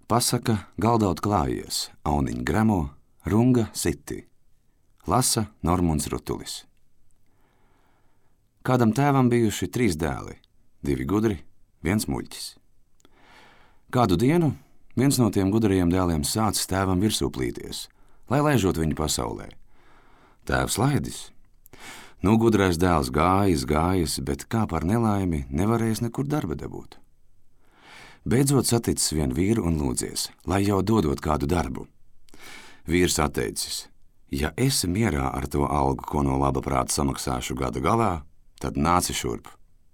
Pasaka galdaut klājies, auniņ gremo, runga siti. Lasa Normunds Rutulis. Kādam tēvam bijuši 3 dēli, 2 gudri, 1 muļķis. Kādu dienu viens no tiem gudrajiem dēliem sācis tēvam virsū plīties, lai laižot viņu pasaulē. Tēvs laidis. Gudrais dēls gājis, bet kā par nelaimi nevarējis nekur darba dabūt. Beidzot saticis vienu vīru un lūdzies, lai jau dodot kādu darbu. Vīrs atteicis: ja esi mierā ar to algu, ko no laba prāta samaksāšu gada galā, tad nāci šurp.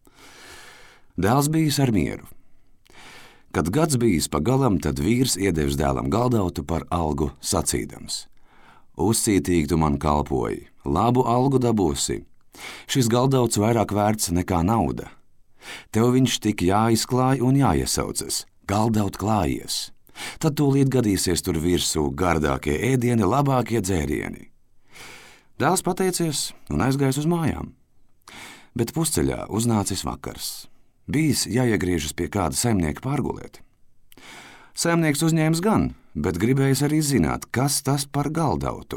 Dēls bijis ar mieru. Kad gads bijis pa galam, tad vīrs iedevis dēlam galdautu par algu sacīdams: uzcītīgi tu man kalpoji, labu algu dabūsi. Šis galdauts vairāk vērts nekā nauda. Tev viņš tik jāizklāj un jāiesaucas, galdaut klājies. Tad tūlīt gadīsies tur virsū gardākie ēdieni, labākie dzērieni. Dēls pateicies un aizgājis uz mājām. Bet pusceļā uznācis vakars. Bijis jāiegriežas pie kāda saimnieka pārgulēt. Saimnieks uzņēmis gan, bet gribējis arī zināt, kas tas par galdautu.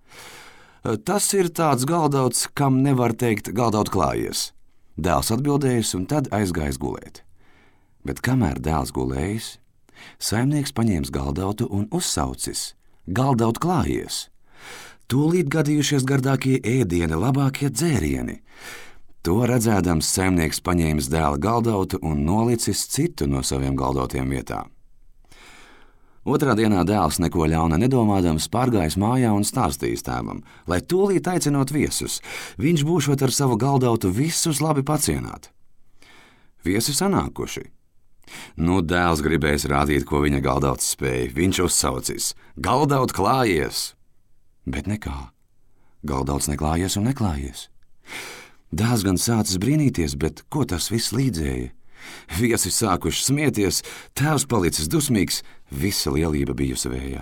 Tas ir tāds galdauts, kam nevar teikt galdaut klājies. Dēls atbildējis un tad aizgājis gulēt. Bet kamēr dēls gulējis, saimnieks paņēmis galdautu un uzsaucis: galdaut klājies! Tūlīt gadījušies gardākie ēdieni, labākie dzērieni. To redzēdams, saimnieks paņēmis dēla galdautu un nolicis citu no saviem galdautiem vietā. Otrā dienā dēls neko ļauna nedomādams pārgājis mājā un stāstījis tēvam, lai tūlīt aicinot viesus, viņš būšot ar savu galdautu visus labi pacienāt. Viesi sanākuši. Dēls gribējis rādīt, ko viņa galdauts spēja. Viņš uzsaucis: galdaut klājies! Bet nekā. Galdauts neklājies un neklājies. Dēls gan sācis brīnīties, bet ko tas viss līdzēja? Viesi sākuši smieties, tēvs palicis dusmīgs, visa lielība bijusi vējā.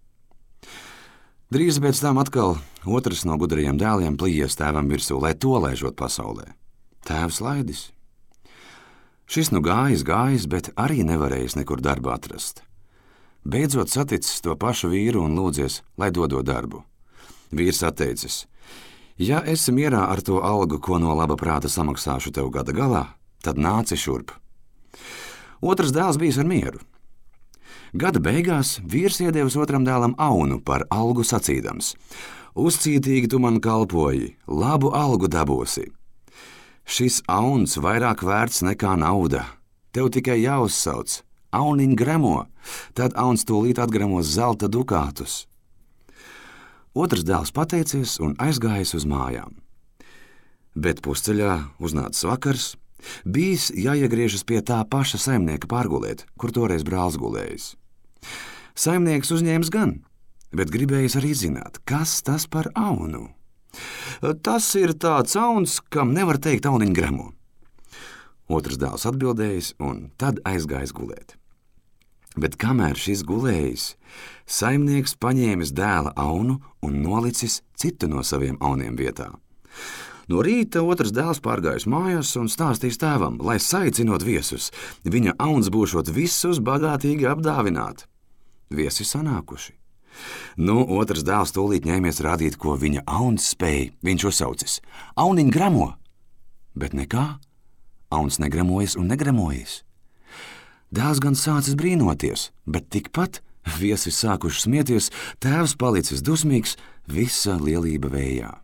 Drīz pēc tam atkal otrs no gudrajiem dēliem plījies tēvam virsū, lai to laižot pasaulē. Tēvs laidis. Šis gājis, bet arī nevarējis nekur darbu atrast. Beidzot saticis to pašu vīru un lūdzies, lai dodot darbu. Vīrs atteicis: ja esi mierā ar to algu, ko no laba prāta samaksāšu tev gada galā, tad nāci šurp. Otrs dēls bijis ar mieru. Gada beigās vīrs iedevis otram dēlam aunu par algu sacīdams: uzcītīgi tu man kalpoji, labu algu dabūsi. Šis auns vairāk vērts nekā nauda. Tev tikai jāuzsauc: auniņ gremo, tad auns tūlīt atgremos zelta dukātus. Otrs dēls pateicies un aizgājis uz mājām. Bet pusceļā uznācis vakars. Bijis jāiegriežas pie tā paša saimnieka pārgulēt, kur toreiz brālis gulējis. Saimnieks uzņēmis gan, bet gribējis arī zināt, kas tas par aunu. Tas ir tāds auns, kam nevar teikt auniņ gremo. Otrs dēls atbildējis un tad aizgājis gulēt. Bet kamēr šis gulējis, saimnieks paņēmis dēla aunu un nolicis citu no saviem auniem vietā. No rīta otrs dēls pārgājis mājās un stāstīs tēvam, lai saicinot viesus, viņa auns būšot visus bagātīgi apdāvināt. Viesi sanākuši. Otrs dēls tūlīt ņēmies rādīt, ko viņa auns spēja. Viņš uzsaucis: auniņ gremo! Bet nekā. Auns negremojas un negremojas. Dēls gan sācis brīnoties, bet tikpat viesi sākuši smieties, tēvs palicis dusmīgs, visa lielība vējā.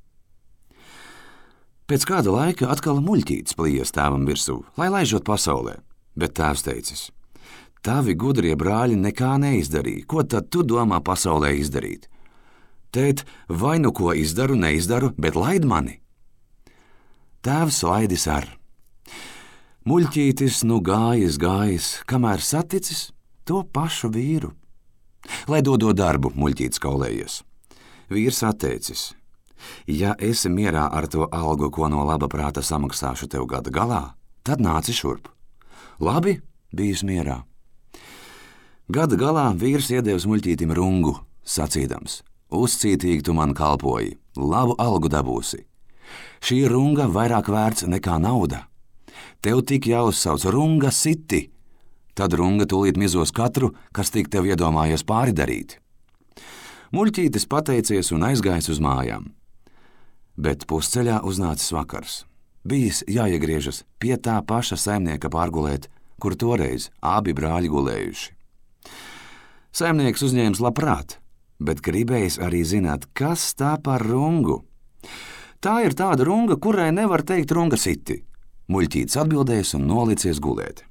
Pēc kāda laika atkal muļķītis plījies tēvam virsū, lai laižot pasaulē, bet tēvs teicis: tavi gudrie brāļi nekā neizdarīja, ko tad tu domā pasaulē izdarīt? Tēt, vai nu ko neizdaru, bet laid mani. Tēvs laidis ar. Muļķītis gājis, kamēr saticis to pašu vīru. Lai dodot darbu, muļķītis kaulējies. Vīrs atteicis: ja esi mierā ar to algu, ko no laba prāta samaksāšu tev gada galā, tad nāci šurp. Labi, bijis mierā. Gada galā vīrs iedevis muļķītim rungu, sacīdams: uzcītīgi tu man kalpoji, labu algu dabūsi. Šī runga vairāk vērts nekā nauda. Tev tik jāuzsauc runga siti. Tad runga tūlīt mizos katru, kas tik tev iedomājies pāri darīt. Muļķītis pateicies un aizgājis uz mājām. Bet pusceļā uznācis vakars. Bijis jāiegriežas pie tā paša saimnieka pārgulēt, kur toreiz abi brāļi gulējuši. Saimnieks uzņēmis labprāt, bet gribējis arī zināt, kas tā par rungu. Tā ir tāda runga, kurai nevar teikt runga siti. Muļķītis atbildējis un nolicies gulēt.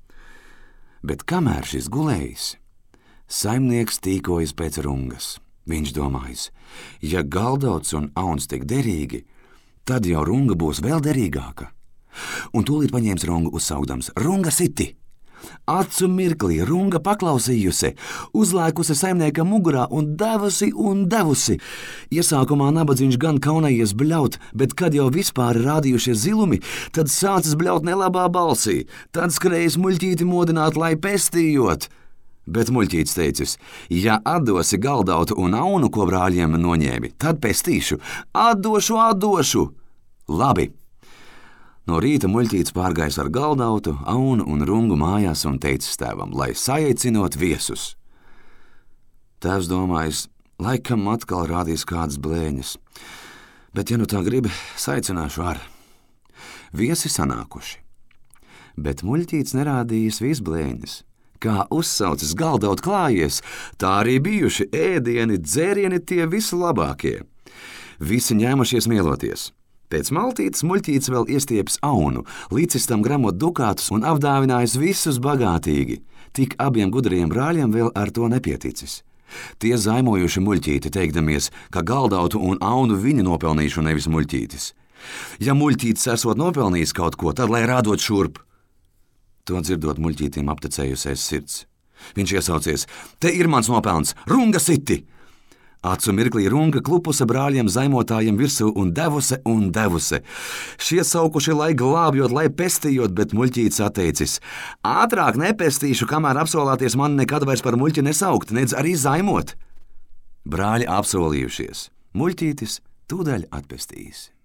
Bet kamēr šis gulējis, saimnieks tīkojas pēc rungas. Viņš domājis, ja galdauts un auns tik derīgi, tad jau runga būs vēl derīgāka. Un tūlīt paņēmis rungu uzsaukdams: runga siti! Acu mirklī runga paklausījusi, uzlēkusi saimniekam mugurā un devusi. Iesākumā nabadzīgs gan kaunējies bļaut, bet kad jau vispār rādījušies zilumi, tad sācis bļaut nelabā balsī, tad skrējis muļķīti modināt, lai pestījot. Bet muļķītis teicis: ja atdosi galdautu un aunu, ko brāļiem noņēmi, tad pestīšu, atdošu. Labi! No rīta muļķītis pārgājis ar galdautu, aunu un rungu mājās un teicis tēvam, lai saiecinot viesus. Tēvs domājis, laikam atkal rādīs kādas blēņas, bet, ja nu tā gribi, saicināšu ar. Viesi sanākuši, bet muļķītis nerādījis visblēņas. Kā uzsaucis galdautu klājies, tā arī bijuši ēdieni, dzērieni tie vislabākie. Visi ņēmušies mieloties. Pēc maltītes muļķītis vēl iestiepis aunu, līdzis tam gramot dukātus un apdāvinājis visus bagātīgi. Tik abiem gudrajiem brāļiem vēl ar to nepieticis. Tie zaimojuši muļķīti, teikdamies, ka galdautu un aunu viņi nopelnīšu, nevis muļķītis. Ja muļķītis esot nopelnījis kaut ko, tad lai rādot šurp. To dzirdot, muļķītim aptecējusies sirds. Viņš iesaucies: te ir mans nopelns, runga siti! Acu mirklī runga klupusa brāļiem zaimotājiem virsū un devusi. Šie saukuši, lai glābjot, lai pestījot, bet muļķītis atteicis: ātrāk nepestīšu, kamēr apsolāties man nekad vairs par muļķi nesaukt, nedz arī zaimot. Brāļi apsolījušies. Muļķītis tūdaļ atpestījis.